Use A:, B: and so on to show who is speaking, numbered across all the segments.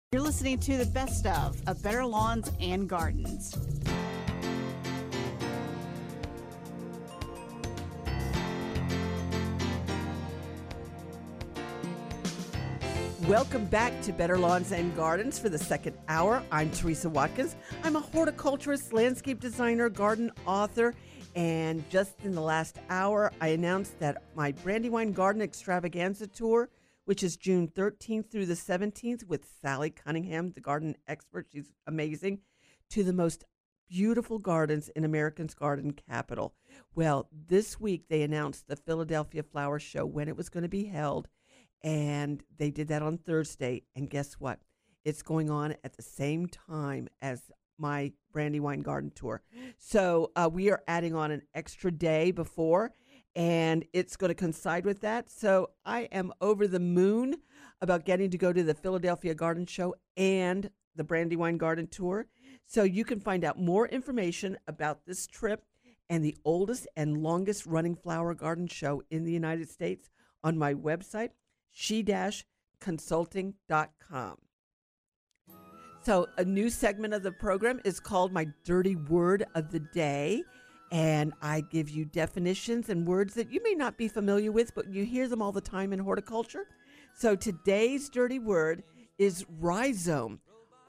A: You're listening to the best of Better Lawns and Gardens.
B: Welcome back to Better Lawns and Gardens for the second hour. I'm Teresa Watkins. I'm a horticulturist, landscape designer, garden author, and just in the last hour, I announced that my Brandywine Garden Extravaganza Tour, which is June 13th through the 17th with Sally Cunningham, the garden expert. She's amazing. To the most beautiful gardens in America's garden capital. Well, this week they announced the Philadelphia Flower Show, when it was going to be held, and they did that on Thursday. And guess what? It's going on at the same time as my Brandywine Garden Tour. So we are adding on an extra day before, and it's going to coincide with that. So I am over the moon about getting to go to the Philadelphia Garden Show and the Brandywine Garden Tour. So you can find out more information about this trip and the oldest and longest running flower garden show in the United States on my website, she-consulting.com. So a new segment of the program is called My Dirty Word of the Day. And I give you definitions and words that you may not be familiar with, but you hear them all the time in horticulture. So today's dirty word is rhizome,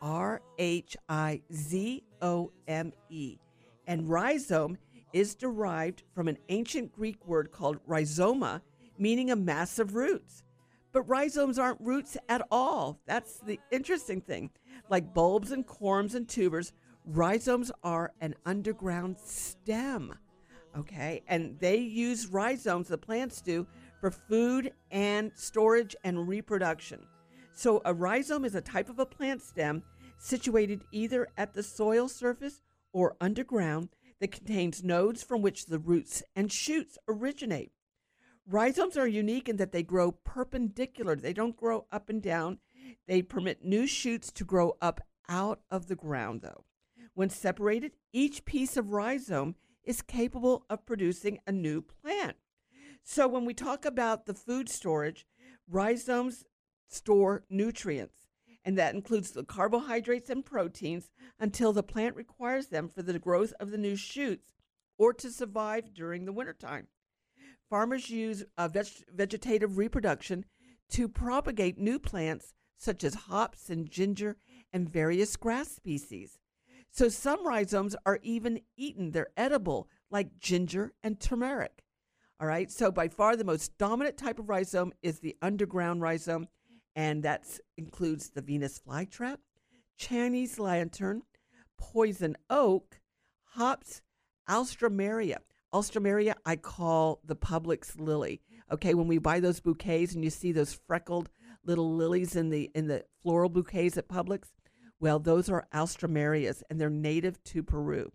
B: R-H-I-Z-O-M-E. And rhizome is derived from an ancient Greek word called rhizoma, meaning a mass of roots. But rhizomes aren't roots at all. That's the interesting thing. Like bulbs and corms and tubers, rhizomes are an underground stem, okay? And they use rhizomes, the plants do, for food and storage and reproduction. So a rhizome is a type of a plant stem situated either at the soil surface or underground that contains nodes from which the roots and shoots originate. Rhizomes are unique in that they grow perpendicular. They don't grow up and down. They permit new shoots to grow up out of the ground, though. When separated, each piece of rhizome is capable of producing a new plant. So when we talk about the food storage, rhizomes store nutrients, and that includes the carbohydrates and proteins until the plant requires them for the growth of the new shoots or to survive during the wintertime. Farmers use vegetative reproduction to propagate new plants such as hops and ginger and various grass species. So some rhizomes are even eaten. They're edible, like ginger and turmeric. All right, so by far the most dominant type of rhizome is the underground rhizome, and that includes the Venus flytrap, Chinese lantern, poison oak, hops, alstroemeria. Alstroemeria I call the Publix lily. Okay, when we buy those bouquets and you see those freckled little lilies in the floral bouquets at Publix, well, those are alstroemerias, and they're native to Peru.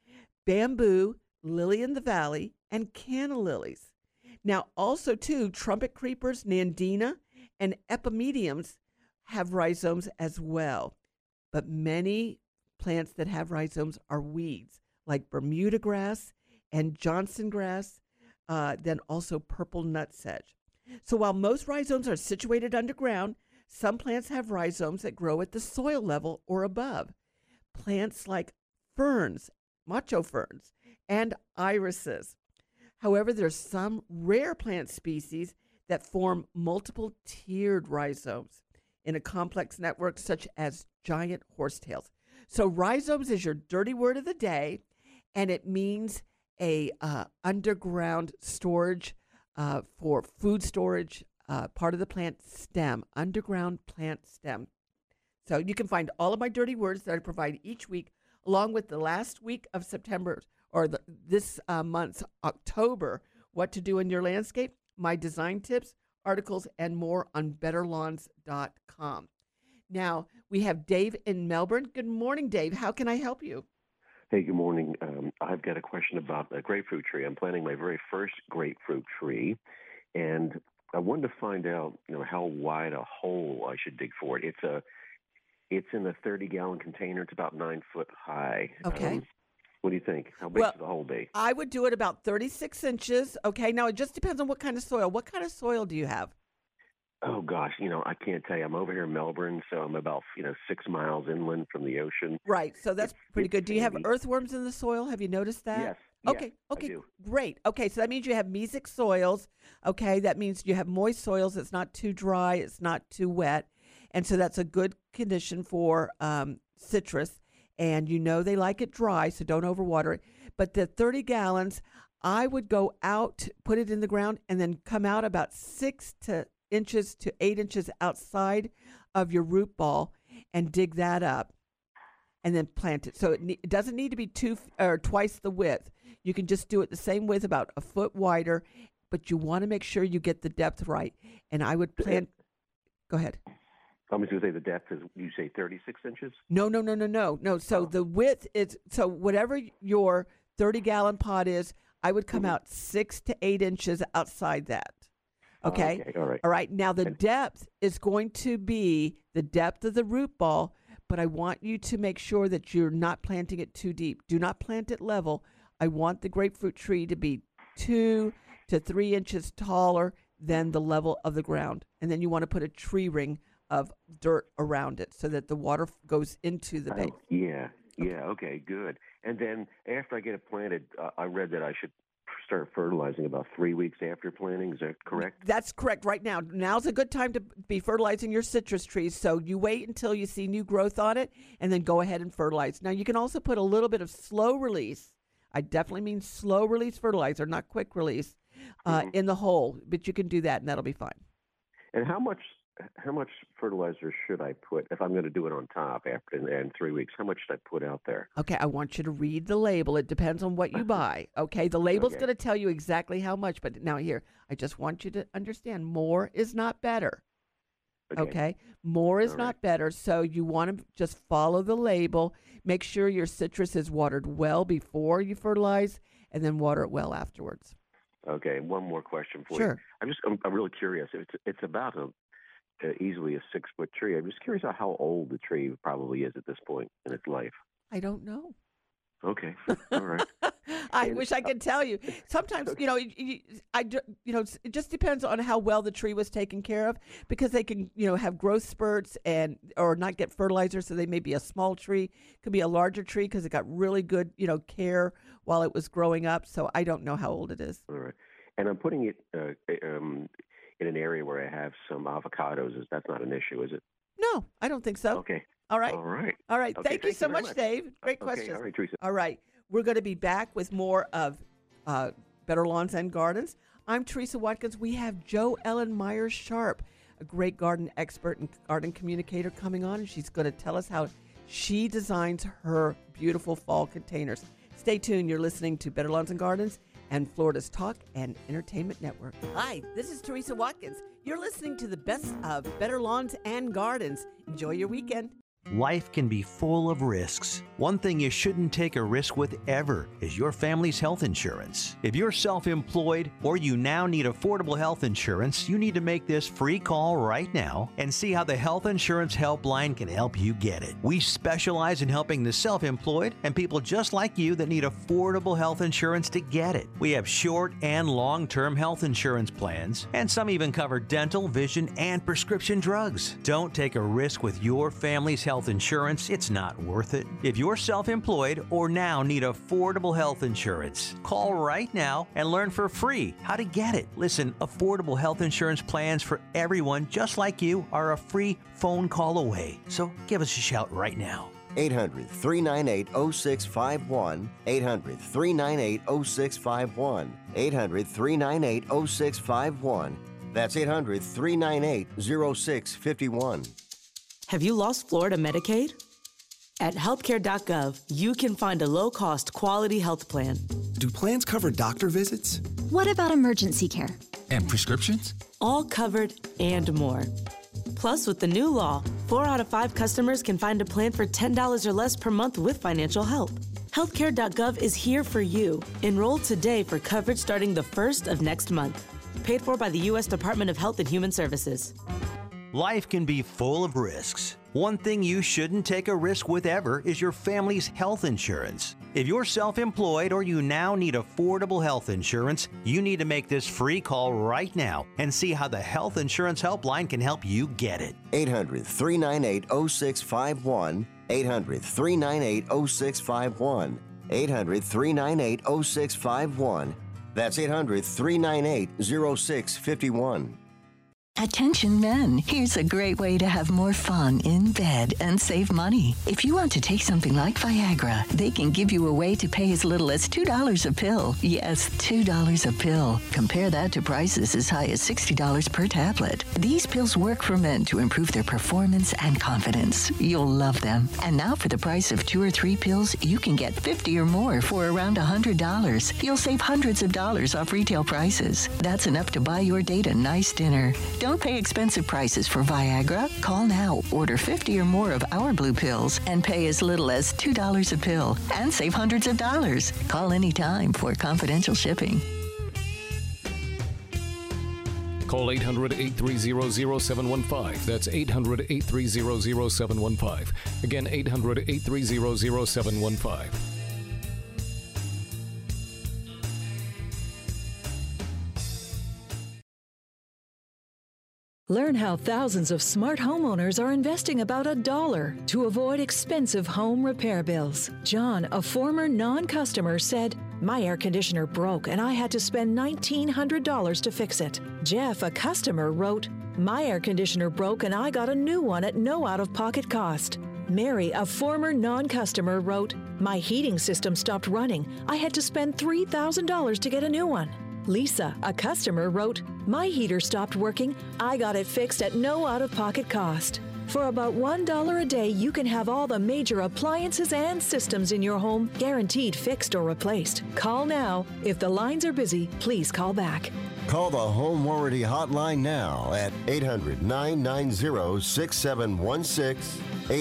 B: Bamboo, lily in the valley, and canna lilies. Now, also, too, trumpet creepers, nandina, and epimediums have rhizomes as well. But many plants that have rhizomes are weeds, like Bermuda grass and Johnson grass, then also purple nutsedge. So while most rhizomes are situated underground, some plants have rhizomes that grow at the soil level or above. Plants like ferns, macho ferns, and irises. However, there's some rare plant species that form multiple tiered rhizomes in a complex network such as giant horsetails. So rhizomes is your dirty word of the day, and it means a underground storage for food storage, part of the plant stem, underground plant stem. So you can find all of my dirty words that I provide each week, along with the last week of September or this month's October, what to do in your landscape, my design tips, articles, and more on betterlawns.com. Now, we have Dave in Melbourne. Good morning, Dave. How can I help you?
C: Hey, good morning. I've got a question about a grapefruit tree. I'm planting my very first grapefruit tree, and I wanted to find out, how wide a hole I should dig for it. It's in a 30-gallon container. It's about 9 foot high.
B: Okay.
C: What do you think? How big should the hole be?
B: I would do it about 36 inches. Okay. Now, it just depends on what kind of soil. What kind of soil do you have?
C: Oh gosh, I can't tell you. I'm over here in Melbourne, so I'm about 6 miles inland from the ocean.
B: Right. So that's pretty
C: It's
B: good. Do you have
C: sandy.
B: earthworms in the soil? Have you noticed that?
C: Yes.
B: Okay.
C: Yes, I
B: Okay.
C: do.
B: Great. Okay. So that means you have mesic soils. Okay. That means you have moist soils. It's not too dry. It's not too wet. And so that's a good condition for citrus. And they like it dry, so don't overwater it. But the 30 gallons, I would go out, put it in the ground, and then come out about 6 inches to 8 inches outside of your root ball and dig that up and then plant it. So it doesn't need to be twice the width. You can just do it the same width, about a foot wider, but you want to make sure you get the depth right. And I would plant. Go ahead.
C: I was going to say the depth is, you say 36 inches?
B: No. So the width is, so whatever your 30-gallon pot is, I would come out 6 to 8 inches outside that. Okay?
C: Okay, all right.
B: All right. Now, the depth is going to be the depth of the root ball, but I want you to make sure that you're not planting it too deep. Do not plant it level. I want the grapefruit tree to be 2 to 3 inches taller than the level of the ground. And then you want to put a tree ring of dirt around it so that the water goes into the base.
C: Yeah, okay, good. And then after I get it planted, I read that I should start fertilizing about 3 weeks after planting. Is that correct?
B: That's correct. Right now. Now's a good time to be fertilizing your citrus trees. So you wait until you see new growth on it and then go ahead and fertilize. Now, you can also put a little bit of slow release. I definitely mean slow release fertilizer, not quick release, in the hole. But you can do that and that'll be fine.
C: And how much fertilizer should I put if I'm going to do it on top in 3 weeks? How much should I put out there?
B: Okay, I want you to read the label. It depends on what you buy. Okay, the label's going to tell you exactly how much. But now here, I just want you to understand, more is not better. Okay? More is not better. So you want to just follow the label. Make sure your citrus is watered well before you fertilize, and then water it well afterwards.
C: Okay, one more question for you.
B: Sure.
C: I'm really curious. It's about easily a 6-foot tree. I'm just curious how old the tree probably is at this point in its life.
B: I don't know.
C: Okay, all right.
B: I wish I could tell you. Sometimes, it just depends on how well the tree was taken care of, because they can, have growth spurts or not get fertilizer, so they may be a small tree. Could be a larger tree because it got really good, care while it was growing up. So I don't know how old it is.
C: All right, and I'm putting it in an area where I have some avocados. That's not an issue, is it?
B: No, I don't think so.
C: Okay.
B: All right.
C: All right.
B: All right.
C: Okay,
B: thank you so
C: very
B: much, Dave. Great questions.
C: All right, Teresa.
B: All right. We're going to be back with more of Better Lawns and Gardens. I'm Teresa Watkins. We have Jo Ellen Myers Sharp, a great garden expert and garden communicator, coming on, and she's going to tell us how she designs her beautiful fall containers. Stay tuned. You're listening to Better Lawns and Gardens and Florida's Talk and Entertainment Network. Hi, this is Teresa Watkins. You're listening to the best of Better Lawns and Gardens. Enjoy your weekend.
D: Life can be full of risks. One thing you shouldn't take a risk with ever is your family's health insurance. If you're self-employed or you now need affordable health insurance, you need to make this free call right now and see how the Health Insurance Helpline can help you get it. We specialize in helping the self-employed and people just like you that need affordable health insurance to get it. We have short and long-term health insurance plans, and some even cover dental, vision, and prescription drugs. Don't take a risk with your family's health insurance. It's not worth it. If you're self-employed or now need affordable health insurance, call right now and learn for free how to get it. Listen, affordable health insurance plans for everyone just like you are a free phone call away. So give us a shout right now.
E: 800-398-0651. 800-398-0651. 800-398-0651. That's 800-398-0651.
F: Have you lost Florida Medicaid? At healthcare.gov, you can find a low-cost, quality health plan.
G: Do plans cover doctor visits?
H: What about emergency care?
G: And prescriptions?
F: All covered and more. Plus, with the new law, 4 out of 5 customers can find a plan for $10 or less per month with financial help. Healthcare.gov is here for you. Enroll today for coverage starting the 1st of next month. Paid for by the U.S. Department of Health and Human Services.
D: Life can be full of risks. One thing you shouldn't take a risk with ever is your family's health insurance. If you're self-employed or you now need affordable health insurance, you need to make this free call right now and see how the Health Insurance Helpline can help you get it.
E: 800-398-0651. 800-398-0651. 800-398-0651. That's 800-398-0651.
I: Attention men, here's a great way to have more fun in bed and save money. If you want to take something like Viagra, they can give you a way to pay as little as $2 a pill. Yes, $2 a pill. Compare that to prices as high as $60 per tablet. These pills work for men to improve their performance and confidence. You'll love them. And now for the price of 2 or 3 pills, you can get 50 or more for around $100. You'll save hundreds of dollars off retail prices. That's enough to buy your date a nice dinner. Don't pay expensive prices for Viagra. Call now, order 50 or more of our blue pills, and pay as little as $2 a pill and save hundreds of dollars. Call anytime for confidential shipping.
J: Call 800-830-0715. That's 800-830-0715. Again, 800-830-0715.
K: Learn how thousands of smart homeowners are investing about $1 to avoid expensive home repair bills. John, a former non-customer, said, "My air conditioner broke and I had to spend $1,900 to fix it." Jeff, a customer, wrote, "My air conditioner broke and I got a new one at no out-of-pocket cost." Mary, a former non-customer, wrote, "My heating system stopped running. I had to spend $3,000 to get a new one." Lisa, a customer, wrote, "My heater stopped working. I got it fixed at no out-of-pocket cost." For about $1 a day, you can have all the major appliances and systems in your home guaranteed fixed or replaced. Call now. If the lines are busy, please call back.
E: Call the Home Warranty Hotline now at 800-990-6716.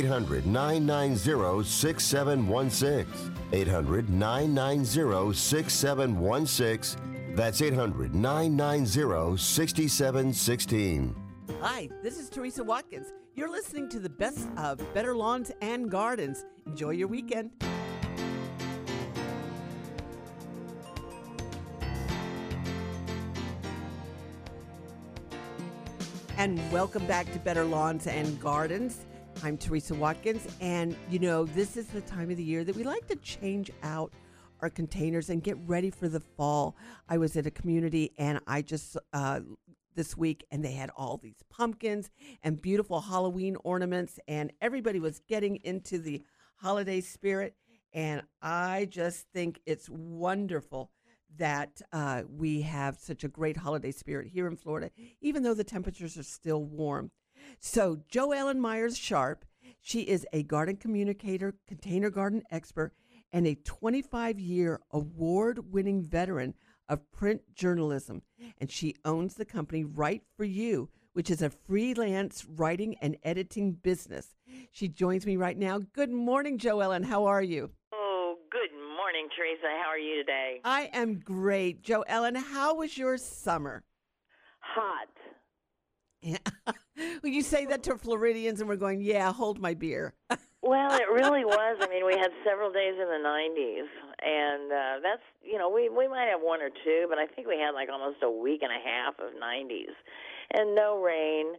E: 800-990-6716. 800-990-6716. That's 800-990-6716.
B: Hi, this is Teresa Watkins. You're listening to the best of Better Lawns and Gardens. Enjoy your weekend. And welcome back to Better Lawns and Gardens. I'm Teresa Watkins, and you know, this is the time of the year that we like to change out our containers and get ready for the fall. I was at a community and I just this week, and they had all these pumpkins and beautiful Halloween ornaments, and everybody was getting into the holiday spirit. And I just think it's wonderful that we have such a great holiday spirit here in Florida, even though the temperatures are still warm. So Jo Ellen Myers Sharp, she is a garden communicator, container garden expert, and a 25-year award-winning veteran of print journalism. And she owns the company Write For You, which is a freelance writing and editing business. She joins me right now. Good morning, Jo Ellen. How are you?
L: Oh, good morning, Teresa. How are you today?
B: I am great. Jo Ellen, how was your summer?
L: Hot.
B: Yeah. Well, you say that to Floridians, and we're going, yeah, hold my beer.
L: Well, it really was. I mean, we had several days in the 90s, and that's, you know, we might have one or two, but I think we had like almost a week and a half of 90s and no rain.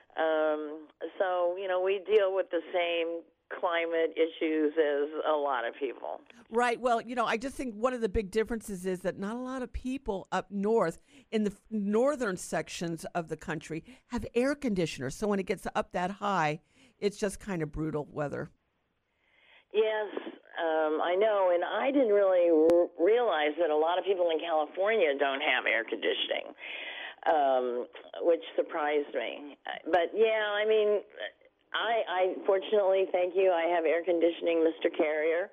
L: So, you know, we deal with the same climate issues as a lot of people.
B: Right. Well, you know, I just think one of the big differences is that not a lot of people up north in the northern sections of the country have air conditioners. So when it gets up that high, it's just kind of brutal weather.
L: Yes, I know. And I didn't really realize that a lot of people in California don't have air conditioning, which surprised me. But, yeah, I mean, I fortunately, thank you, I have air conditioning, Mr. Carrier.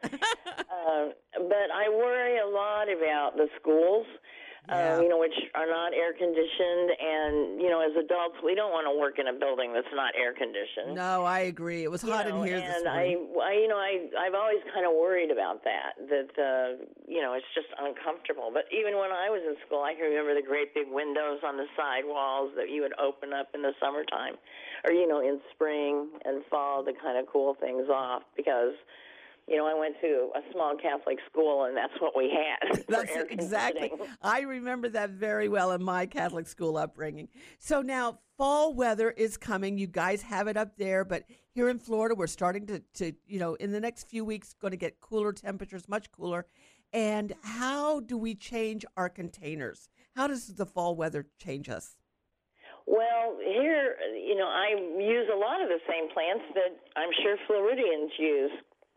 L: But I worry a lot about the schools, you know, which are not air conditioned. And, you know, as adults, we don't want to work in a building that's not air conditioned.
B: No, I agree. It was hot in here this morning.
L: And I've always kind of worried about that, you know, it's just uncomfortable. But even when I was in school, I can remember the great big windows on the side walls that you would open up in the summertime or, you know, in spring and fall to kind of cool things off because, I went to a small Catholic school, and that's what we had.
B: That's exactly. I remember that very well in my Catholic school upbringing. So now fall weather is coming. You guys have it up there, but here in Florida, we're starting to in the next few weeks, going to get cooler temperatures, much cooler. And how do we change our containers? How does the fall weather change us?
L: Well, here, I use a lot of the same plants that I'm sure Floridians use.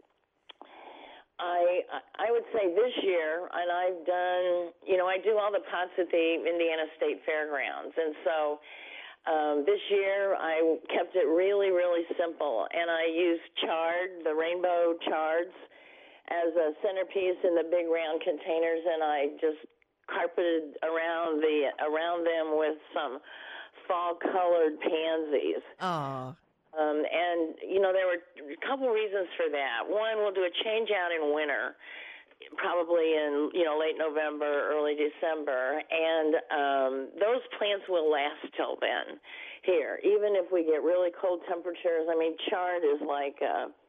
L: I would say this year, and I've done, I do all the pots at the Indiana State Fairgrounds. And so this year I kept it really, really simple. And I used chard, the rainbow chards, as a centerpiece in the big round containers. And I just carpeted around them with some fall-colored pansies.
B: Oh.
L: And, there were a couple reasons for that. One, we'll do a change-out in winter, probably in, late November, early December. And those plants will last till then here, even if we get really cold temperatures. I mean, chard is like,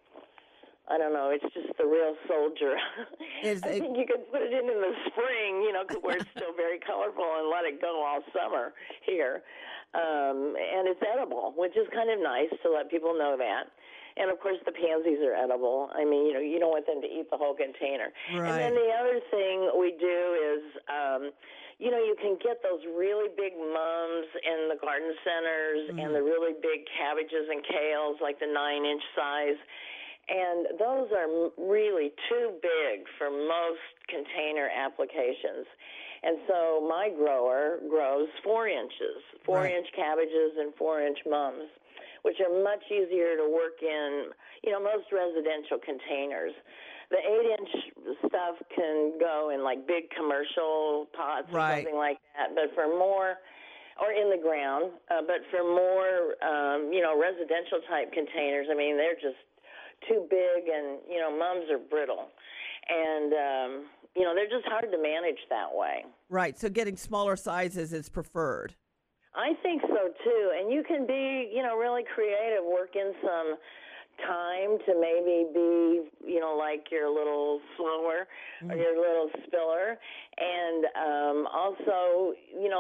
L: I don't know, it's just the real soldier. I think you could put it in the spring, where it's still very colorful, and let it go all summer here. And it's edible, which is kind of nice to let people know that. And, of course, the pansies are edible. I mean, you don't want them to eat the whole container.
B: Right.
L: And then the other thing we do is, you can get those really big mums in the garden centers and the really big cabbages and kales, like the 9-inch size. And those are really too big for most container applications. And so my grower grows 4 inches, 4-inch cabbages and 4-inch mums, which are much easier to work in, most residential containers. The 8-inch stuff can go in like big commercial pots or something like that, but for more, or in the ground, but for more, residential type containers, I mean, they're just too big, and, mums are brittle. And, they're just hard to manage that way.
B: Right. So getting smaller sizes is preferred.
L: I think so, too. And you can be, really creative, work in some time to maybe be, like your little slower or your little spiller. And also,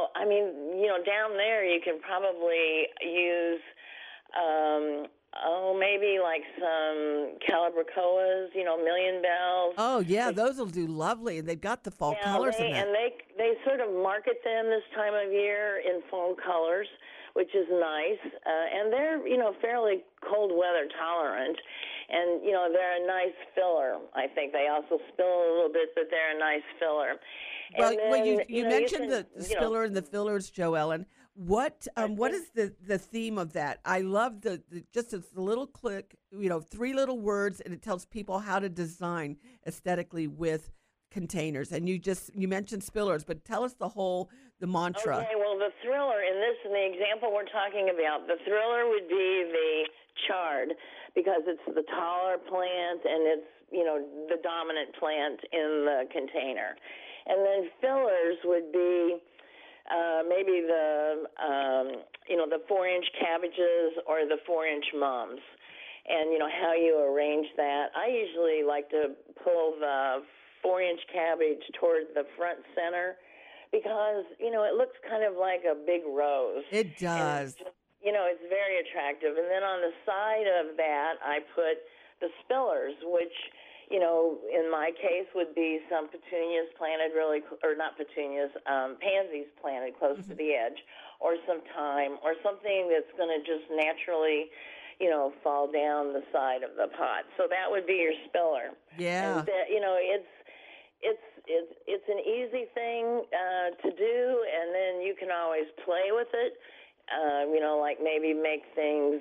L: down there you can probably use maybe like some calibrachoas, million bells.
B: Oh, yeah, those will do lovely. And they've got the fall colors in that.
L: And they sort of market them this time of year in fall colors, which is nice. And they're, fairly cold weather tolerant. And, they're a nice filler. I think they also spill a little bit, but they're a nice filler.
B: Well, you mentioned the spiller and the fillers, Joellen. What is the theme of that? I love the just a little click, 3 little words, and it tells people how to design aesthetically with containers. And you mentioned spillers, but tell us the mantra.
L: Okay, well, the thriller in the example we're talking about, the thriller would be the chard, because it's the taller plant and it's, the dominant plant in the container. And then fillers would be maybe the 4-inch cabbages or the 4-inch mums, and how you arrange that. I usually like to pull the 4-inch cabbage toward the front center, because it looks kind of like a big rose.
B: It does.
L: It's very attractive. And then on the side of that, I put the spillers, which in my case would be some petunias planted pansies planted close to the edge, or some thyme, or something that's going to just naturally, fall down the side of the pot. So that would be your spiller.
B: Yeah.
L: And that, it's an easy thing to do, and then you can always play with it. Like maybe make things,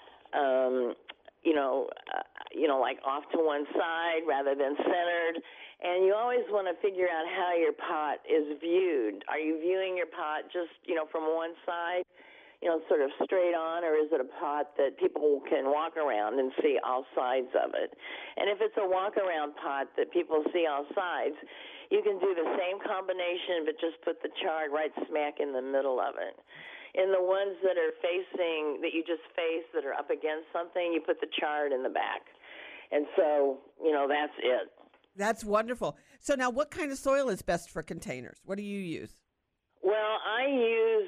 L: like off to one side rather than centered. And you always want to figure out how your pot is viewed. Are you viewing your pot just, from one side, sort of straight on, or is it a pot that people can walk around and see all sides of it? And if it's a walk-around pot that people see all sides, you can do the same combination, but just put the chard right smack in the middle of it. In the ones that are that you just face, that are up against something, you put the chard in the back. And so, that's it.
B: That's wonderful. So now what kind of soil is best for containers? What do you use?
L: Well, I use,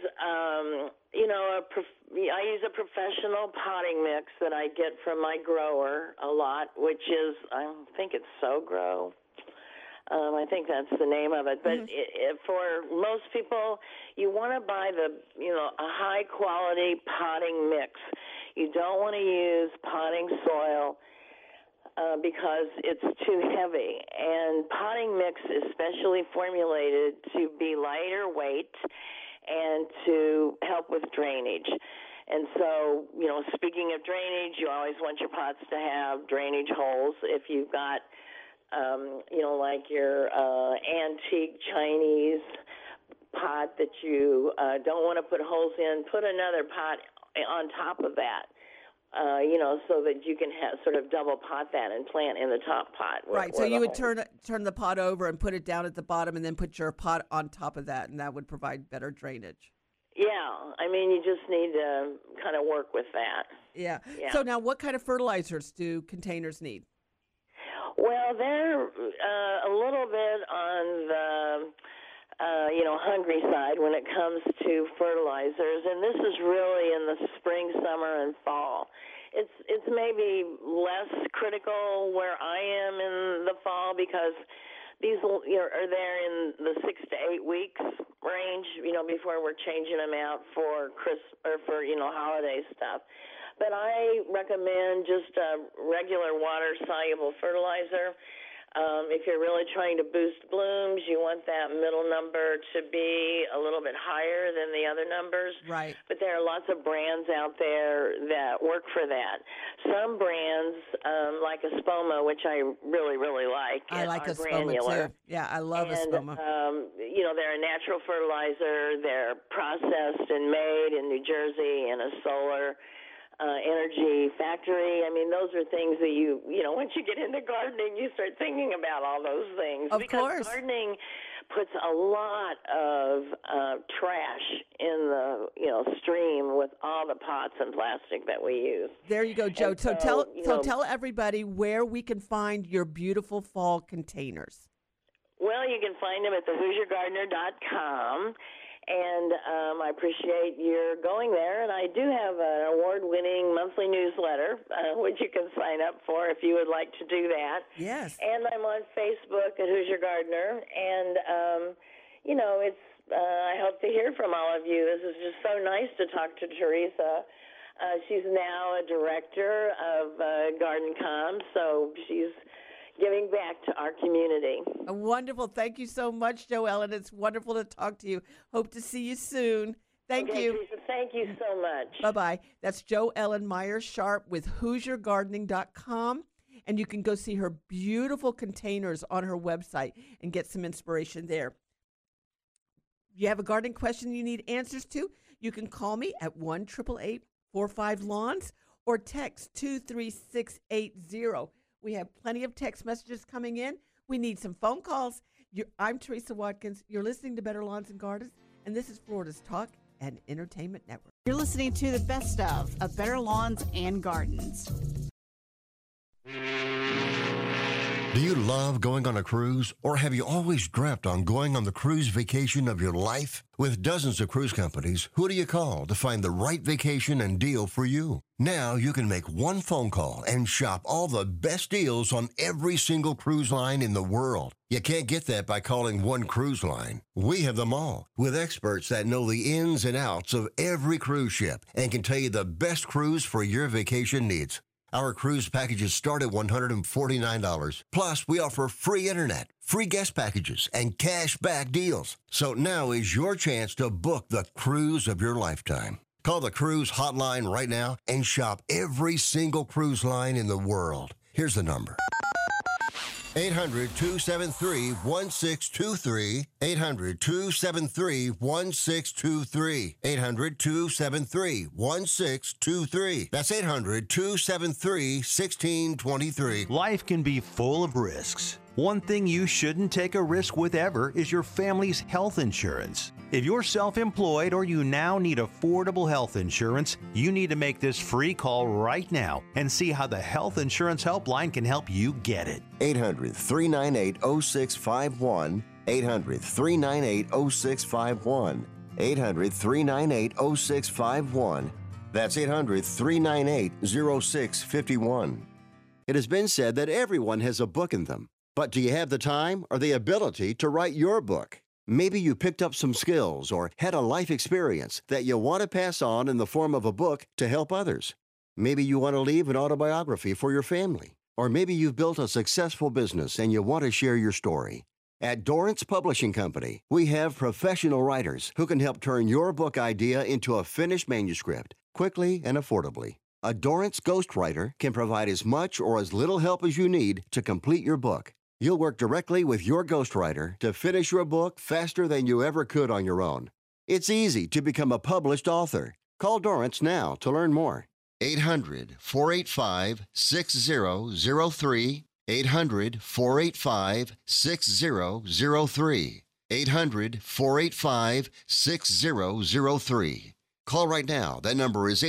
L: I use a professional potting mix that I get from my grower a lot, which is, I think it's SoGrow. I think that's the name of it. But for most people, you want to buy a high-quality potting mix. You don't want to use potting soil because it's too heavy. And potting mix is specially formulated to be lighter weight and to help with drainage. And so, speaking of drainage, you always want your pots to have drainage holes. If you've got, like your antique Chinese pot that you don't want to put holes in, put another pot on top of that. So that you can sort of double pot that and plant in the top pot.
B: Right. So you would turn the pot over and put it down at the bottom, and then put your pot on top of that, and that would provide better drainage.
L: Yeah. You just need to kind of work with that.
B: Yeah. So now, what kind of fertilizers do containers need?
L: Well, they're a little bit on the hungry side when it comes to fertilizers, and this is really in the spring, summer, and fall. It's maybe less critical where I am in the fall because these are there in the 6 to 8 weeks range, before we're changing them out for holiday stuff. But I recommend just a regular water-soluble fertilizer. If you're really trying to boost blooms, you want that middle number to be a little bit higher than the other numbers.
B: Right.
L: But there are lots of brands out there that work for that. Some brands, like Espoma, which I really, really like.
B: I like Espoma,
L: granular.
B: too. Yeah, I love Espoma.
L: They're a natural fertilizer. They're processed and made in New Jersey in a solar energy factory. Those are things that once you get into gardening, you start thinking about all those things.
B: Of course.
L: Gardening puts a lot of trash in the stream with all the pots and plastic that we use.
B: There you go, Joe. So tell everybody where we can find your beautiful fall containers.
L: Well, you can find them at thehoosiergardener.com. And I appreciate your going there. And I do have an award-winning monthly newsletter, which you can sign up for if you would like to do that.
B: Yes.
L: And I'm on Facebook at Hoosier Gardener. And, I hope to hear from all of you. This is just so nice to talk to Teresa. She's now a director of GardenCom, so she's giving back to our community.
B: Wonderful. Thank you so much, Joellen. It's wonderful to talk to you. Hope to see you soon. Thank you.
L: Teresa, thank you so much.
B: Bye-bye. That's Joellen Myers-Sharp with HoosierGardening.com. And you can go see her beautiful containers on her website and get some inspiration there. You have a gardening question you need answers to? You can call me at 1-888-45-LAWNS or text 23680. We have plenty of text messages coming in. We need some phone calls. I'm Teresa Watkins. You're listening to Better Lawns and Gardens, and this is Florida's Talk and Entertainment Network.
A: You're listening to the best of Better Lawns and Gardens.
E: Do you love going on a cruise, or have you always dreamt on going on the cruise vacation of your life? With dozens of cruise companies, who do you call to find the right vacation and deal for you? Now you can make one phone call and shop all the best deals on every single cruise line in the world. You can't get that by calling one cruise line. We have them all, with experts that know the ins and outs of every cruise ship and can tell you the best cruise for your vacation needs. Our cruise packages start at $149. Plus, we offer free internet, free guest packages, and cash back deals. So now is your chance to book the cruise of your lifetime. Call the cruise hotline right now and shop every single cruise line in the world. Here's the number. 800-273-1623. 800-273-1623. 800-273-1623. That's 800-273-1623.
D: Life can be full of risks. One thing you shouldn't take a risk with ever is your family's health insurance. If you're self-employed or you now need affordable health insurance, you need to make this free call right now and see how the Health Insurance Helpline can help you get it.
E: 800-398-0651. 800-398-0651. 800-398-0651. That's 800-398-0651. It has been said that everyone has a book in them. But do you have the time or the ability to write your book? Maybe you picked up some skills or had a life experience that you want to pass on in the form of a book to help others. Maybe you want to leave an autobiography for your family. Or maybe you've built a successful business and you want to share your story. At Dorrance Publishing Company, we have professional writers who can help turn your book idea into a finished manuscript quickly and affordably. A Dorrance ghostwriter can provide as much or as little help as you need to complete your book. You'll work directly with your ghostwriter to finish your book faster than you ever could on your own. It's easy to become a published author. Call Dorrance now to learn more. 800-485-6003. 800-485-6003. 800-485-6003. Call right now. That number is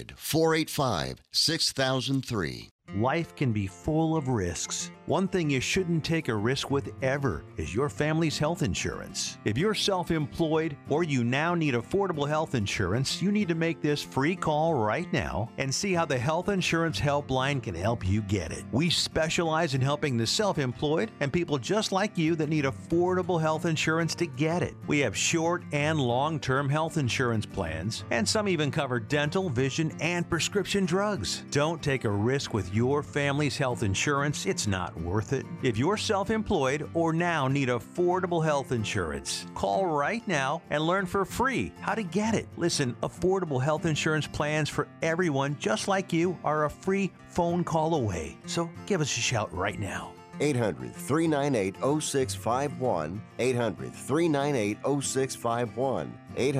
E: 800-485-6003.
D: Life can be full of risks. One thing you shouldn't take a risk with ever is your family's health insurance. If you're self-employed or you now need affordable health insurance, you need to make this free call right now and see how the Health Insurance Helpline can help you get it. We specialize in helping the self-employed and people just like you that need affordable health insurance to get it. We have short and long-term health insurance plans, and some even cover dental, vision, and prescription drugs. Don't take a risk with your family's health insurance. It's not worth it. If you're self-employed or now need affordable health insurance, call right now and learn for free how to get it. Listen, affordable health insurance plans for everyone just like you are a free phone call away. So give us a shout right now.
E: 800-398-0651. 800-398-0651.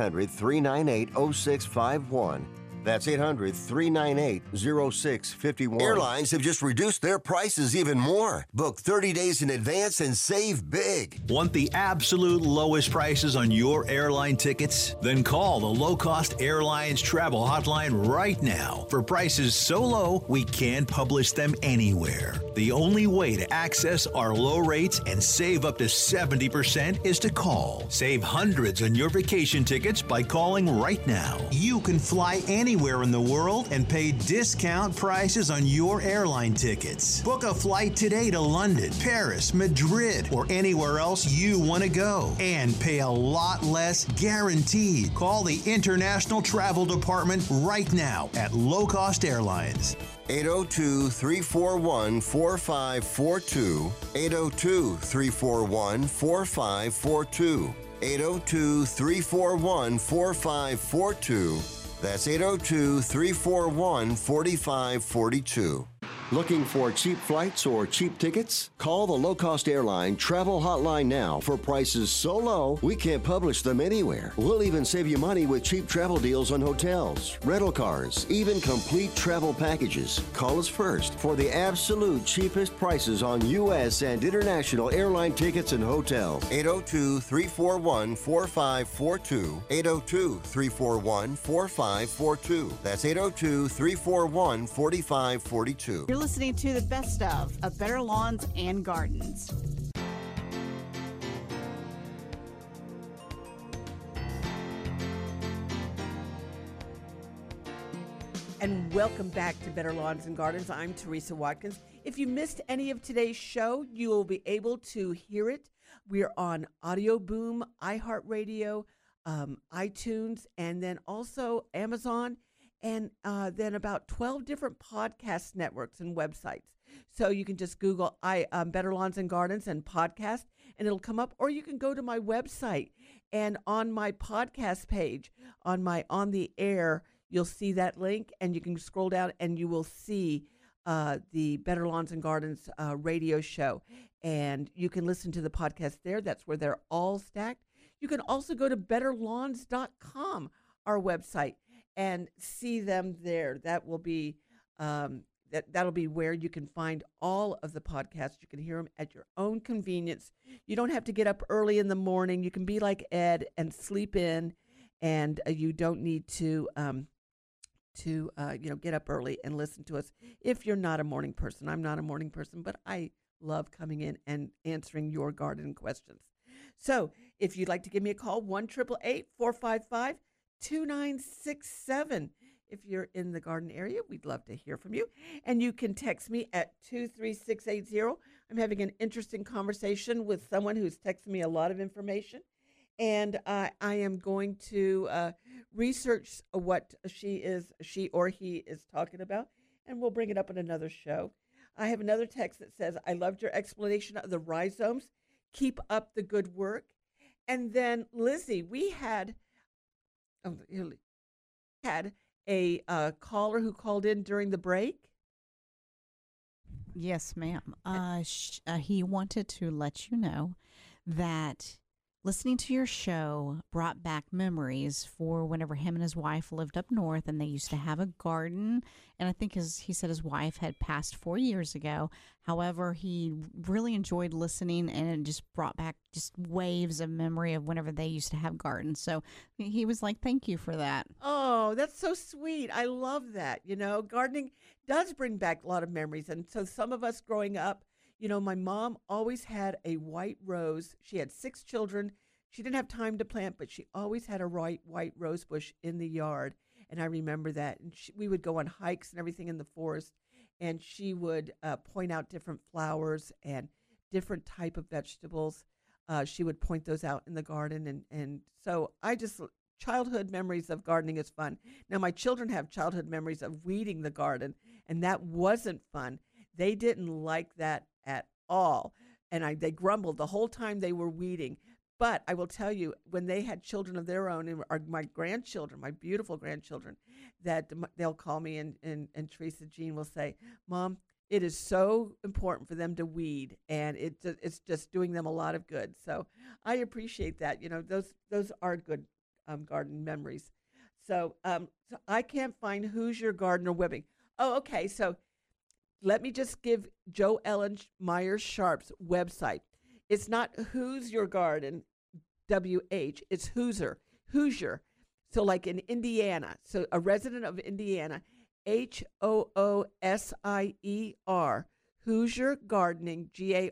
E: 800-398-0651. That's 800-398-0651. Airlines have just reduced their prices even more. Book 30 days in advance and save big.
M: Want the absolute lowest prices on your airline tickets? Then call the Low Cost Airlines Travel Hotline right now for prices so low we can't publish them anywhere. The only way to access our low rates and save up to 70% is to call. Save hundreds on your vacation tickets by calling right now.
D: You can fly anywhere in the world and pay discount prices on your airline tickets. Book a flight today to London, Paris, Madrid, or anywhere else you want to go and pay a lot less guaranteed. Call the International Travel Department right now at Low Cost Airlines.
E: 802-341-4542. 802-341-4542. 802-341-4542. That's 802-341-4542. Looking for cheap flights or cheap tickets? Call the Low Cost Airline Travel Hotline now for prices so low we can't publish them anywhere. We'll even save you money with cheap travel deals on hotels, rental cars, even complete travel packages. Call us first for the absolute cheapest prices on U.S. and international airline tickets and hotels. 802-341-4542. 802-341-4542. That's 802-341-4542.
A: You're listening to the best of Better Lawns and Gardens.
B: And welcome back to Better Lawns and Gardens. I'm Teresa Watkins. If you missed any of today's show, you will be able to hear it. We're on Audio Boom, iHeartRadio, iTunes, and then also Amazon, and then about 12 different podcast networks and websites. So you can just Google Better Lawns and Gardens and podcast, and it'll come up. Or you can go to my website, and on my podcast page, on my On the Air, you'll see that link, and you can scroll down, and you will see the Better Lawns and Gardens radio show. And you can listen to the podcast there. That's where they're all stacked. You can also go to betterlawns.com, our website, and see them there. That will be that'll be where you can find all of the podcasts. You can hear them at your own convenience. You don't have to get up early in the morning. You can be like Ed and sleep in, and you don't need to get up early and listen to us if you're not a morning person. I'm not a morning person, but I love coming in and answering your garden questions. So if you'd like to give me a call, 1-888-455-2967. If you're in the garden area, we'd love to hear from you. And you can text me at 23680. I'm having an interesting conversation with someone who's texting me a lot of information. And I am going to research what she or he is talking about, and we'll bring it up in another show. I have another text that says, I loved your explanation of the rhizomes. Keep up the good work. And then, Lizzie, we had a caller who called in during the break.
A: Yes, ma'am. He wanted to let you know that listening to your show brought back memories for whenever him and his wife lived up north, and they used to have a garden. And I think he said his wife had passed 4 years ago. However, he really enjoyed listening, and it just brought back just waves of memory of whenever they used to have gardens. So he was like, thank you for that.
B: Oh, that's so sweet. I love that. Gardening does bring back a lot of memories. And so some of us growing up, my mom always had a white rose. She had 6 children. She didn't have time to plant, but she always had a white rose bush in the yard. And I remember that. And we would go on hikes and everything in the forest, and she would point out different flowers and different type of vegetables. She would point those out in the garden. And so childhood memories of gardening is fun. Now, my children have childhood memories of weeding the garden, and that wasn't fun. They didn't like that at all. And they grumbled the whole time they were weeding. But I will tell you, when they had children of their own, and my grandchildren, my beautiful grandchildren, that they'll call me, and Teresa Jean will say, Mom, it is so important for them to weed, and it's just doing them a lot of good. So I appreciate that. Those are good garden memories. So I can't find Who's Your Gardener Webbing. Oh, okay. So let me just give Jo Ellen Myers Sharp's website. It's not Who's Your Garden, WH. It's Hoosier. So like in Indiana. So a resident of Indiana, HOOSIER, Hoosier Gardening,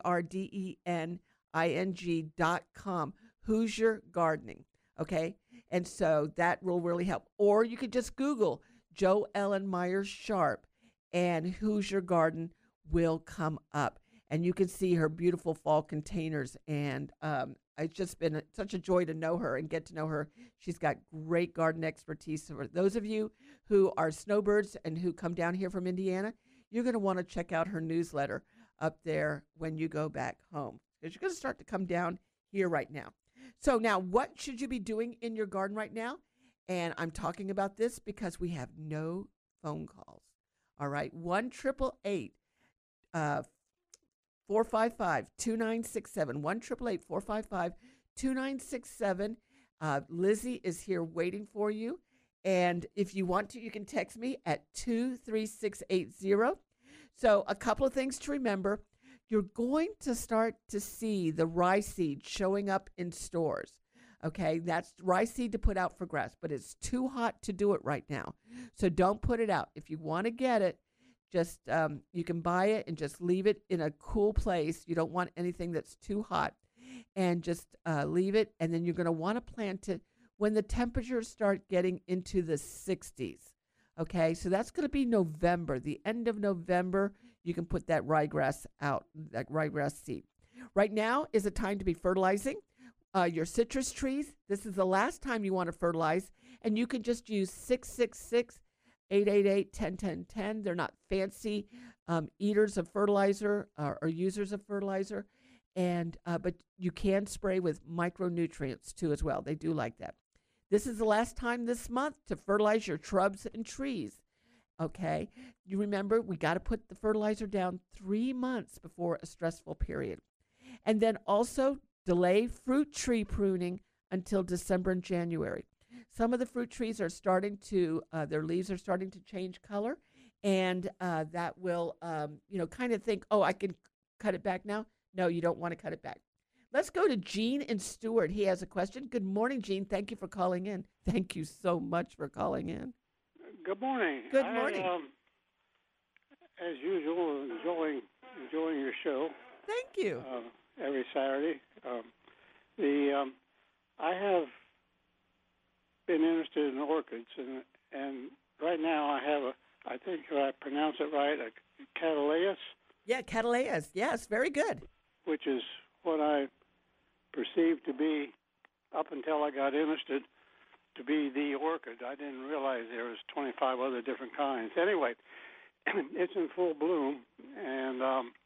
B: GARDENING.com, Hoosier Gardening. Okay. And so that will really help. Or you could just Google Jo Ellen Myers Sharp, and Hoosier Garden will come up, and you can see her beautiful fall containers. And it's just been such a joy to know her and get to know her. She's got great garden expertise. So for those of you who are snowbirds and who come down here from Indiana, you're going to want to check out her newsletter up there when you go back home, because you're going to start to come down here right now. So now, what should you be doing in your garden right now? And I'm talking about this because we have no phone calls. All right, 1-888-455-2967, 1-888-455-2967. Lizzie is here waiting for you. And if you want to, you can text me at 23680. So a couple of things to remember. You're going to start to see the rye seed showing up in stores. Okay, that's rye seed to put out for grass, but it's too hot to do it right now. So don't put it out. If you want to get it, just you can buy it and just leave it in a cool place. You don't want anything that's too hot, and just leave it. And then you're going to want to plant it when the temperatures start getting into the 60s. Okay, so that's going to be November, the end of November. You can put that ryegrass out, that ryegrass seed. Right now is a time to be fertilizing your citrus trees. This is the last time you want to fertilize, and you can just use 666-888-101010. They're not fancy eaters of fertilizer or users of fertilizer, and but you can spray with micronutrients too as well. They do like that. This is the last time this month to fertilize your shrubs and trees. Okay, you remember we got to put the fertilizer down 3 months before a stressful period, and then also delay fruit tree pruning until December and January. Some of the fruit trees are starting to, their leaves are starting to change color, and that will, kind of think, oh, I can cut it back now. No, you don't want to cut it back. Let's go to Gene in Stewart. He has a question. Good morning, Gene. Thank you for calling in. Thank you so much for calling in.
N: Good morning.
B: Good morning.
N: As usual, enjoying your show.
B: Thank you.
N: Every Saturday. I have been interested in orchids, and right now I have I think I pronounce it right, a Cattleyas.
B: Yeah, Cattleyas. Yes, very good.
N: Which is what I perceived to be, up until I got interested, to be the orchid. I didn't realize there was 25 other different kinds. Anyway, it's in full bloom, and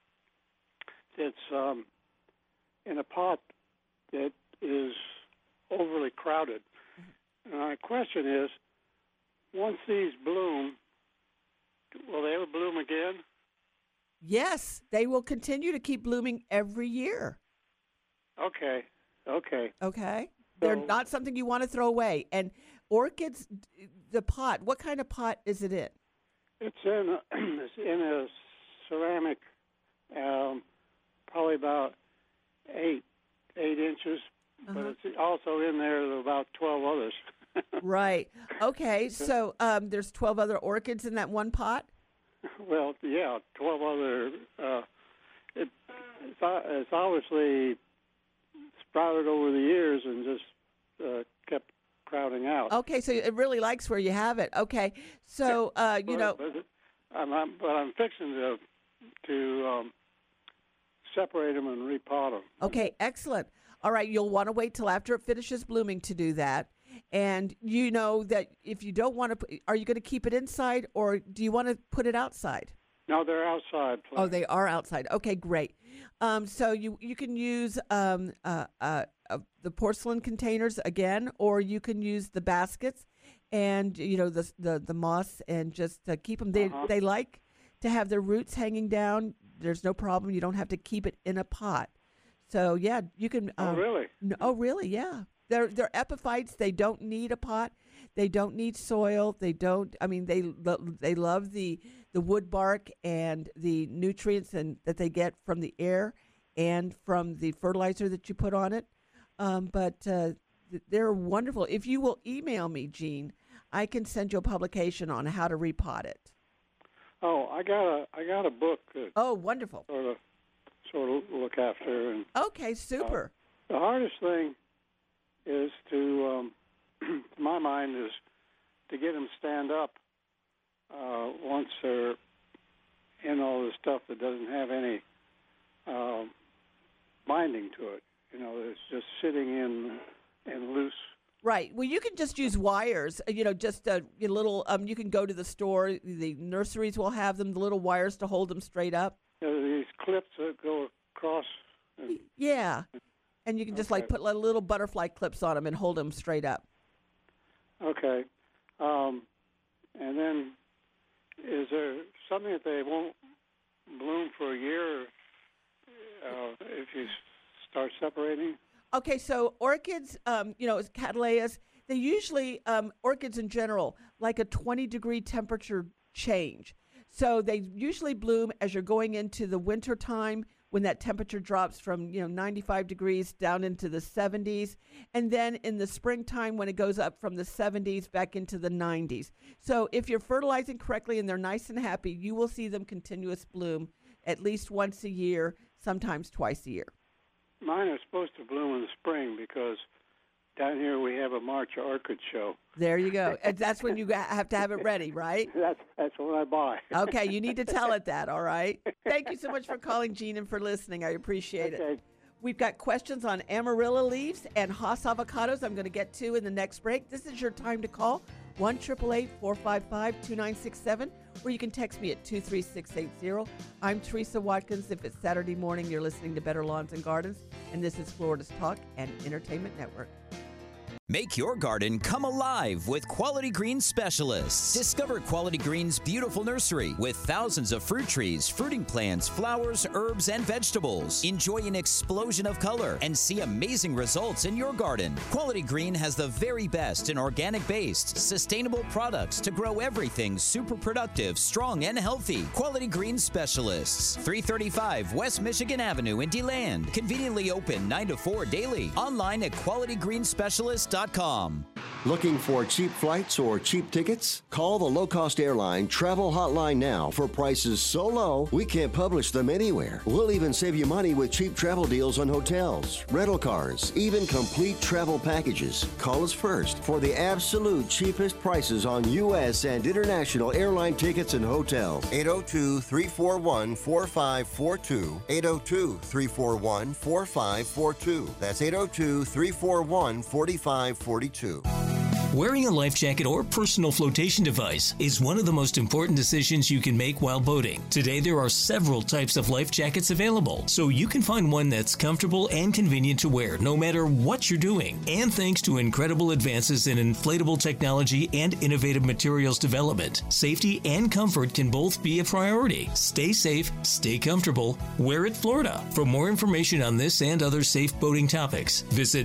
N: it's in a pot that is overly crowded. And my question is, once these bloom, will they ever bloom again?
B: Yes, they will continue to keep blooming every year.
N: Okay.
B: They're not something you want to throw away. And orchids, the pot, what kind of pot is it in?
N: It's in a ceramic, probably about 8 inches, but it's also in there about 12 others.
B: Right. Okay. So there's 12 other orchids in that one pot?
N: Well, yeah, 12 other. It's obviously sprouted over the years and just kept crowding out.
B: Okay, so it really likes where you have it. Okay, so
N: But I'm fixing to separate them and repot them.
B: Okay, excellent. All right, you'll want to wait till after it finishes blooming to do that. And you know that if you don't want to, are you going to keep it inside or do you want to put it outside?
N: No, they're outside.
B: Oh, they are outside. Okay, great. So you can use the porcelain containers again, or you can use the baskets, and the moss, and just keep them. They like to have their roots hanging down. There's no problem. You don't have to keep it in a pot. So yeah, you can.
N: Oh really?
B: Oh really? Yeah. They're epiphytes. They don't need a pot. They don't need soil. They don't. I mean, they love the wood bark and the nutrients that they get from the air and from the fertilizer that you put on it. But they're wonderful. If you will email me, Gene, I can send you a publication on how to repot it.
N: Oh, I got a book.
B: Oh, wonderful.
N: Sort of look after. And,
B: okay, super.
N: The hardest thing is to my mind, is to get them stand up once they're in all the stuff that doesn't have any binding to it. It's just sitting in loose.
B: Right. Well, you can just use wires, just a little, you can go to the store, the nurseries will have them, the little wires to hold them straight up.
N: These clips that go across.
B: Yeah. And you can just put little butterfly clips on them and hold them straight up.
N: Okay. And then is there something that they won't bloom for a year if you start separating?
B: Okay, so orchids, Cattleyas, they usually, orchids in general, like a 20-degree temperature change. So they usually bloom as you're going into the winter time, when that temperature drops from 95 degrees down into the 70s, and then in the springtime when it goes up from the 70s back into the 90s. So if you're fertilizing correctly and they're nice and happy, you will see them continuous bloom at least once a year, sometimes twice a year.
N: Mine are supposed to bloom in the spring because down here we have a March orchid show.
B: There you go. And that's when you have to have it ready, right?
N: That's what I buy.
B: Okay, you need to tell it that, all right? Thank you so much for calling, Gene, and for listening. I appreciate it. We've got questions on amarilla leaves and Hass avocados I'm going to get to in the next break. This is your time to call, 1-888-455-2967, or you can text me at 23680. I'm Teresa Watkins. If it's Saturday morning, you're listening to Better Lawns and Gardens, and this is Florida's Talk and Entertainment Network.
O: Make your garden come alive with Quality Green Specialists. Discover Quality Green's beautiful nursery with thousands of fruit trees, fruiting plants, flowers, herbs, and vegetables. Enjoy an explosion of color and see amazing results in your garden. Quality Green has the very best in organic-based, sustainable products to grow everything super productive, strong, and healthy. Quality Green Specialists, 335 West Michigan Avenue in DeLand. Conveniently open 9 to 4 daily. Online at qualitygreensspecialist.com.
E: Looking for cheap flights or cheap tickets? Call the low-cost airline travel hotline now for prices so low we can't publish them anywhere. We'll even save you money with cheap travel deals on hotels, rental cars, even complete travel packages. Call us first for the absolute cheapest prices on U.S. and international airline tickets and hotels. 802-341-4542. 802-341-4542. That's 802-341-4542.
P: Wearing a life jacket or personal flotation device is one of the most important decisions you can make while boating. Today, there are several types of life jackets available, so you can find one that's comfortable and convenient to wear no matter what you're doing. And thanks to incredible advances in inflatable technology and innovative materials development, safety and comfort can both be a priority. Stay safe, stay comfortable, wear it Florida. For more information on this and other safe boating topics, visit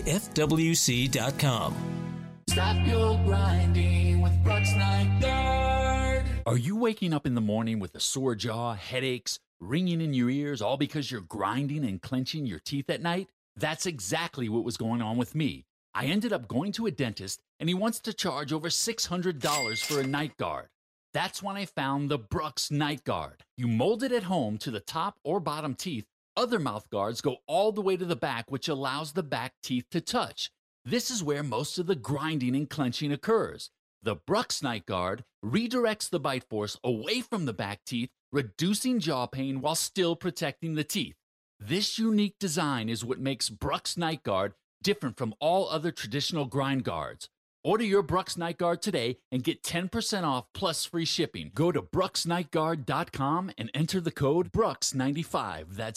P: myfwc.com.
Q: Stop your grinding with Brooks Night Guard. Are you waking up in the morning with a sore jaw, headaches, ringing in your ears, all because you're grinding and clenching your teeth at night? That's exactly what was going on with me. I ended up going to a dentist, and he wants to charge over $600 for a night guard. That's when I found the Brooks Night Guard. You mold it at home to the top or bottom teeth. Other mouth guards go all the way to the back, which allows the back teeth to touch. This is where most of the grinding and clenching occurs. The Brooks Night Guard redirects the bite force away from the back teeth, reducing jaw pain while still protecting the teeth. This unique design is what makes Brooks Night Guard different from all other traditional grind guards. Order your Brooks Night Guard today and get 10% off plus free shipping. Go to brooksnightguard.com and enter the code BROOKS95. That's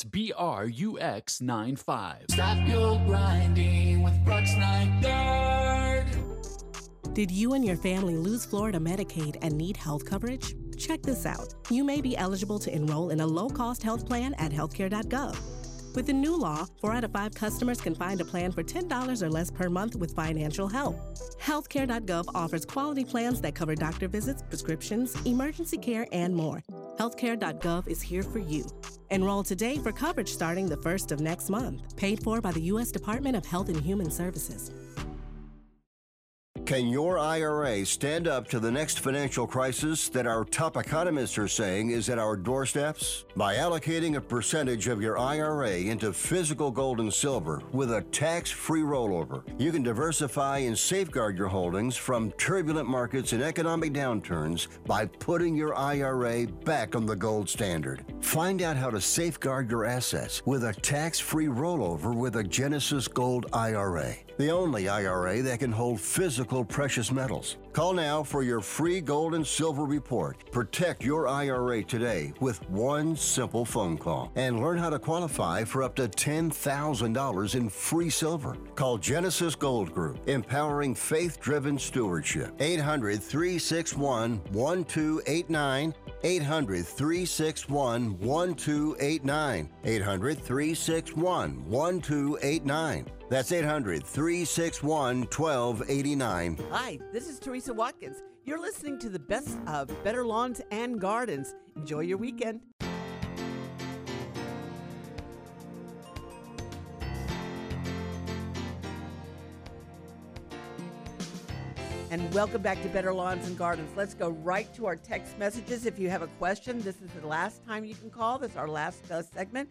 Q: BRUX95. Stop your grinding with Brooks Night Guard.
R: Did you and your family lose Florida Medicaid and need health coverage? Check this out. You may be eligible to enroll in a low-cost health plan at healthcare.gov. With the new law, 4 out of 5 customers can find a plan for $10 or less per month with financial help. Healthcare.gov offers quality plans that cover doctor visits, prescriptions, emergency care, and more. Healthcare.gov is here for you. Enroll today for coverage starting the 1st of next month. Paid for by the U.S. Department of Health and Human Services.
E: Can your IRA stand up to the next financial crisis that our top economists are saying is at our doorsteps? By allocating a percentage of your IRA into physical gold and silver with a tax-free rollover, you can diversify and safeguard your holdings from turbulent markets and economic downturns by putting your IRA back on the gold standard. Find out how to safeguard your assets with a tax-free rollover with a Genesis Gold IRA, the only IRA that can hold physical precious metals. Call now for your free gold and silver report. Protect your IRA today with one simple phone call and learn how to qualify for up to $10,000 in free silver. Call Genesis Gold Group, empowering faith-driven stewardship. 800-361-1289. 800-361-1289. 800-361-1289. That's 800-361-1289.
B: Hi, this is Teresa Watkins. You're listening to the best of Better Lawns and Gardens. Enjoy your weekend. And welcome back to Better Lawns and Gardens. Let's go right to our text messages. If you have a question, this is the last time you can call. This is our last segment,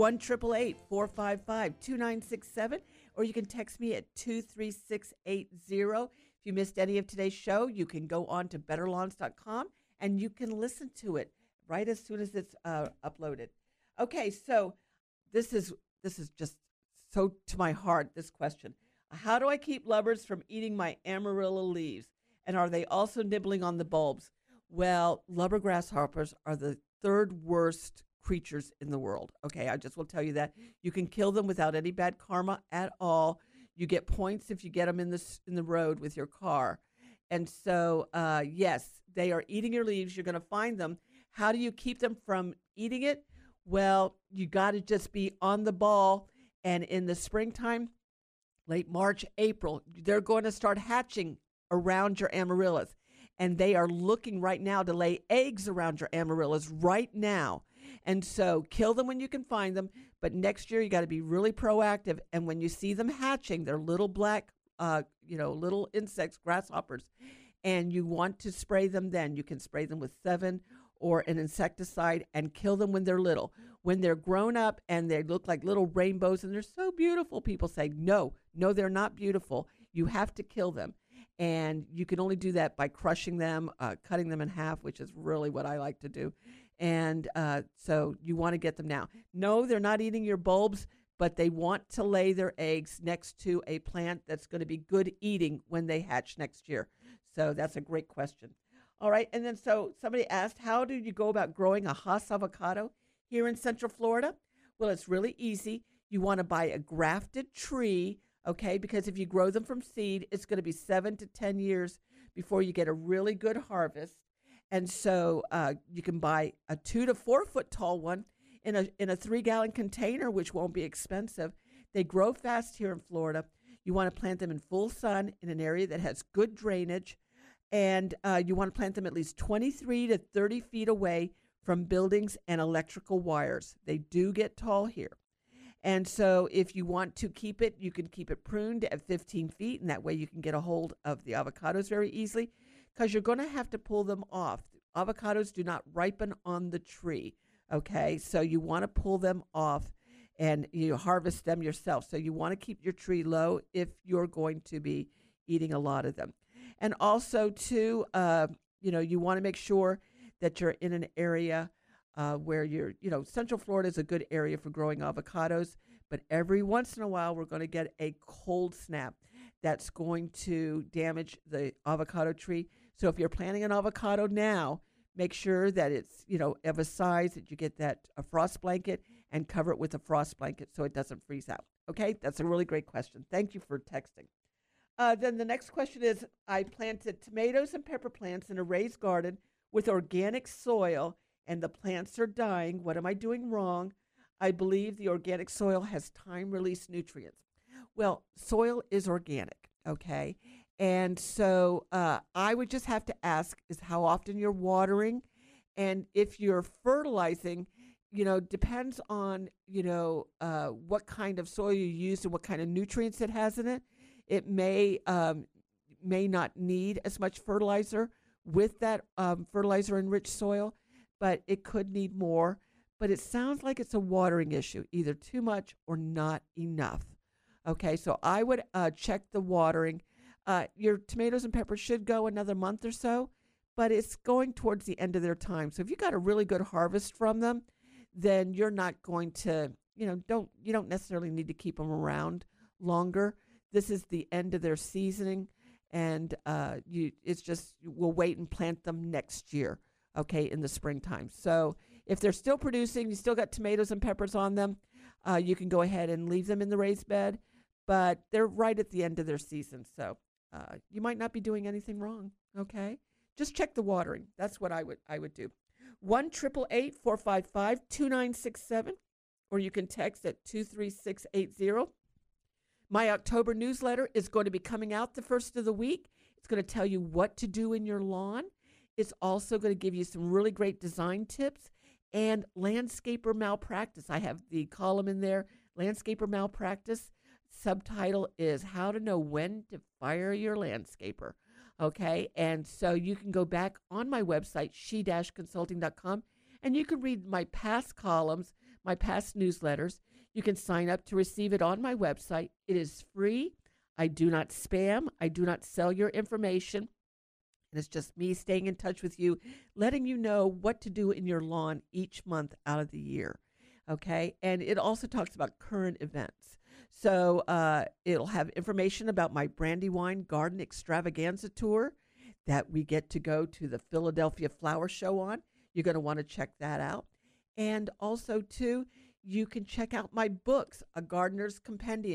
B: 1-888-455-2967. Or you can text me at 23680. If you missed any of today's show, you can go on to betterlawns.com and you can listen to it right as soon as it's uploaded. Okay, so this is just so to my heart, this question. How do I keep lovebirds from eating my amarilla leaves? And are they also nibbling on the bulbs? Well, lubber grasshoppers are the third worst creatures in the world. Okay, I just will tell you that. You can kill them without any bad karma at all. You get points if you get them in the road with your car. And so, yes, they are eating your leaves. You're going to find them. How do you keep them from eating it? Well, you got to just be on the ball. And in the springtime, late March, April, they're going to start hatching around your amaryllis. And they are looking right now to lay eggs around your amaryllis right now. And so kill them when you can find them. But next year, you got to be really proactive. And when you see them hatching, they're little black, little insects, grasshoppers, and you want to spray them then. You can spray them with Sevin or an insecticide and kill them when they're little. When they're grown up and they look like little rainbows and they're so beautiful, people say, no, they're not beautiful. You have to kill them. And you can only do that by crushing them, cutting them in half, which is really what I like to do. And so you want to get them now. No, they're not eating your bulbs, but they want to lay their eggs next to a plant that's going to be good eating when they hatch next year. So that's a great question. All right. And then so somebody asked, how do you go about growing a Hass avocado here in Central Florida? Well, it's really easy. You want to buy a grafted tree, okay, because if you grow them from seed, it's going to be 7 to 10 years before you get a really good harvest. And so you can buy a 2 to 4 foot tall one in a 3-gallon container, which won't be expensive. They grow fast here in Florida. You want to plant them in full sun in an area that has good drainage. And you want to plant them at least 23 to 30 feet away from buildings and electrical wires. They do get tall here. And so if you want to keep it, you can keep it pruned at 15 feet, and that way you can get a hold of the avocados very easily, because you're going to have to pull them off. Avocados do not ripen on the tree, okay? So you want to pull them off, and you harvest them yourself. So you want to keep your tree low if you're going to be eating a lot of them. And also, too, you want to make sure that you're in an area where Central Florida is a good area for growing avocados, but every once in a while we're going to get a cold snap that's going to damage the avocado tree. So if you're planting an avocado now, make sure that it's, of a size that you get a frost blanket and cover it with a frost blanket so it doesn't freeze out. Okay, that's a really great question. Thank you for texting. Then the next question is, I planted tomatoes and pepper plants in a raised garden with organic soil, and the plants are dying. What am I doing wrong? I believe the organic soil has time-release nutrients. Well, soil is organic, okay? And so I would just have to ask is how often you're watering, and if you're fertilizing, depends on, what kind of soil you use and what kind of nutrients it has in it. It may not need as much fertilizer with that fertilizer-enriched soil, but it could need more. But it sounds like it's a watering issue, either too much or not enough. Okay, so I would check the watering. Your tomatoes and peppers should go another month or so, but it's going towards the end of their time. So if you got a really good harvest from them, then you're not going to, you don't necessarily need to keep them around longer. This is the end of their seasoning, and we'll wait and plant them next year, okay, in the springtime. So if they're still producing, you still got tomatoes and peppers on them, you can go ahead and leave them in the raised bed, but they're right at the end of their season, so you might not be doing anything wrong, okay? Just check the watering. That's what I would do. 1-888-455-2967, or you can text at 23680. My October newsletter is going to be coming out the first of the week. It's going to tell you what to do in your lawn. It's also going to give you some really great design tips and landscaper malpractice. I have the column in there, landscaper malpractice. Subtitle is How to Know When to Fire Your Landscaper. Okay, and so you can go back on my website, she-consulting.com, and you can read my past columns, my past newsletters. You can sign up to receive it on my website. It is free. I do not spam. I do not sell your information. And it's just me staying in touch with you, letting you know what to do in your lawn each month out of the year. Okay, and it also talks about current events. So it'll have information about my Brandywine Garden Extravaganza Tour that we get to go to the Philadelphia Flower Show on. You're going to want to check that out. And also, too, you can check out my books, A Gardener's Compendium,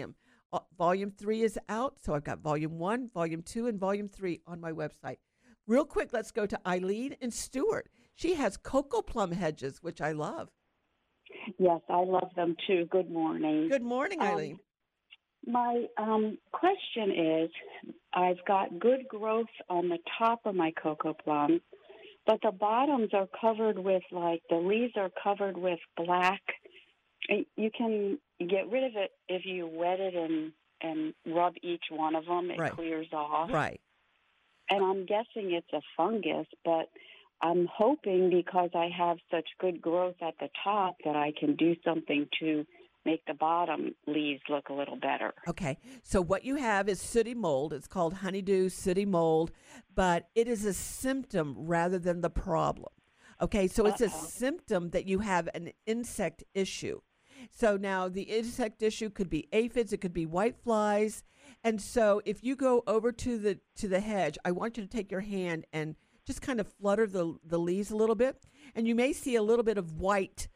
B: Volume 3 is out, so I've got Volume 1, Volume 2, and Volume 3 on my website. Real quick, let's go to Eileen in Stewart. She has cocoa plum hedges, which I love.
S: Yes, I love them too. Good morning.
B: Good morning, Eileen.
S: My question is, I've got good growth on the top of my cocoa plums, but the bottoms are covered with, the leaves are covered with black. You can get rid of it if you wet it and rub each one of them. It clears off.
B: Right.
S: And I'm guessing it's a fungus, but I'm hoping because I have such good growth at the top that I can do something to make the bottom leaves look a little better.
B: Okay. So what you have is sooty mold. It's called honeydew sooty mold, but it is a symptom rather than the problem. Okay. So it's a symptom that you have an insect issue. So now the insect issue could be aphids, it could be white flies. And so if you go over to the hedge, I want you to take your hand and just kind of flutter the leaves a little bit. And you may see a little bit of white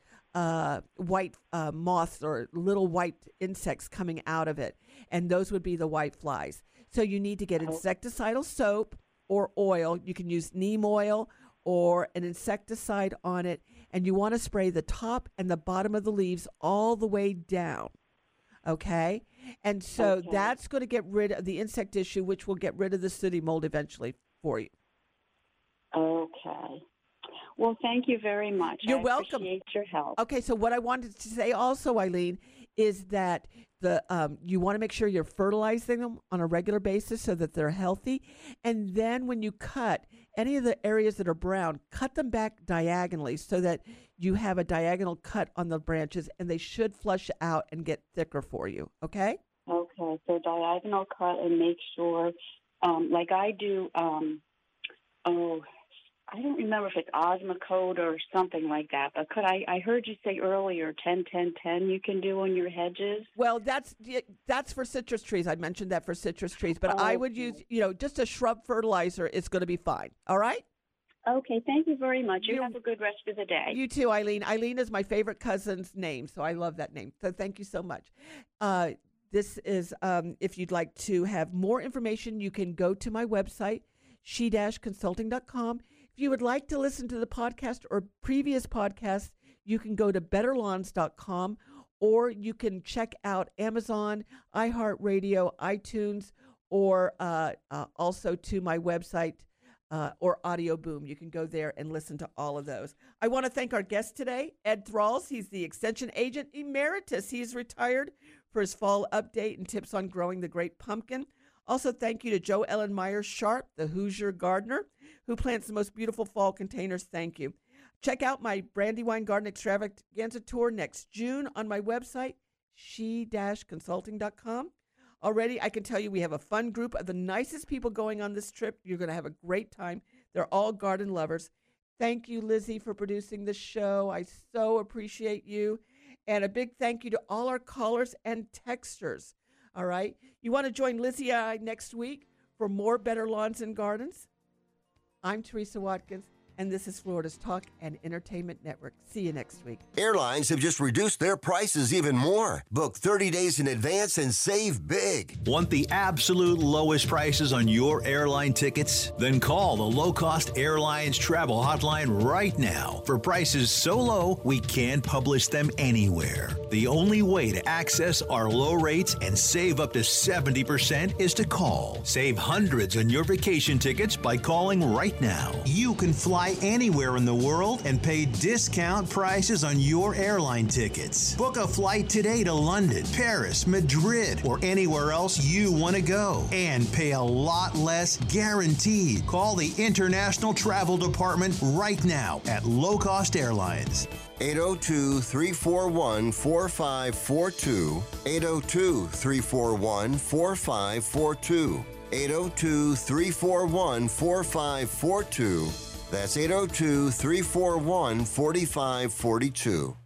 B: moths or little white insects coming out of it. And those would be the white flies. So you need to get insecticidal soap or oil. You can use neem oil or an insecticide on it. And you want to spray the top and the bottom of the leaves all the way down. Okay? And so that's going to get rid of the insect issue, which will get rid of the sooty mold eventually for you.
S: Okay. Well, thank you very much.
B: You're welcome.
S: I appreciate your help.
B: Okay, so what I wanted to say also, Eileen, is that you want to make sure you're fertilizing them on a regular basis so that they're healthy. And then when you cut any of the areas that are brown, cut them back diagonally so that you have a diagonal cut on the branches, and they should flush out and get thicker for you. Okay?
S: Okay, so diagonal cut and make sure, like I do, I don't remember if it's Osmocote or something like that, but I heard you say earlier 10-10-10 you can do on your hedges?
B: Well, that's for citrus trees. I mentioned that for citrus trees, but I would use, just a shrub fertilizer is going to be fine. All right?
S: Okay, thank you very much. You have a good rest of the day.
B: You too, Eileen. Eileen is my favorite cousin's name, so I love that name. So thank you so much. This is, if you'd like to have more information, you can go to my website, she-consulting.com. If you would like to listen to the podcast or previous podcasts, you can go to betterlawns.com, or you can check out Amazon, iHeartRadio, iTunes, or also to my website or Audio Boom. You can go there and listen to all of those. I want to thank our guest today, Ed Thralls. He's the Extension Agent Emeritus. He's retired for his fall update and tips on growing the great pumpkin. Also, thank you to Joe Ellen Myers Sharp, the Hoosier gardener, who plants the most beautiful fall containers. Thank you. Check out my Brandywine Garden Extravaganza Tour next June on my website, she-consulting.com. Already, I can tell you we have a fun group of the nicest people going on this trip. You're going to have a great time. They're all garden lovers. Thank you, Lizzie, for producing the show. I so appreciate you. And a big thank you to all our callers and texters. All right. You want to join Lizzie and I next week for more Better Lawns and Gardens? I'm Teresa Watkins, and this is Florida's Talk and Entertainment Network. See you next week.
E: Airlines have just reduced their prices even more. Book 30 days in advance and save big.
M: Want the absolute lowest prices on your airline tickets? Then call the Low Cost Airlines Travel Hotline right now for prices so low we can't publish them anywhere. The only way to access our low rates and save up to 70% is to call. Save hundreds on your vacation tickets by calling right now. You can fly anywhere in the world and pay discount prices on your airline tickets. Book a flight today to London, Paris, Madrid, or anywhere else you want to go and pay a lot less guaranteed. Call the International Travel Department right now at Low Cost Airlines.
E: 802-341-4542. 802-341-4542. 802-341-4542. That's 802-341-4542.